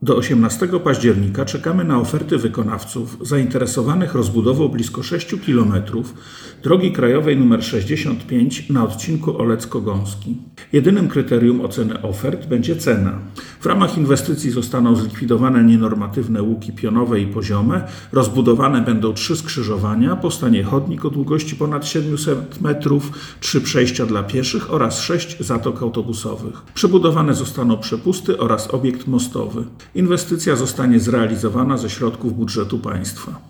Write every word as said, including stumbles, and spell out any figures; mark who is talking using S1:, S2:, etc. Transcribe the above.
S1: Do osiemnastego października czekamy na oferty wykonawców zainteresowanych rozbudową blisko sześciu kilometrów drogi krajowej nr sześćdziesiąt pięć na odcinku Olecko-Gąski. Jedynym kryterium oceny ofert będzie cena. W ramach inwestycji zostaną zlikwidowane nienormatywne łuki pionowe i poziome, rozbudowane będą trzy skrzyżowania, powstanie chodnik o długości ponad siedemset metrów, trzy przejścia dla pieszych oraz sześć zatok autobusowych. Przebudowane zostaną przepusty oraz obiekt mostowy. Inwestycja zostanie zrealizowana ze środków budżetu państwa.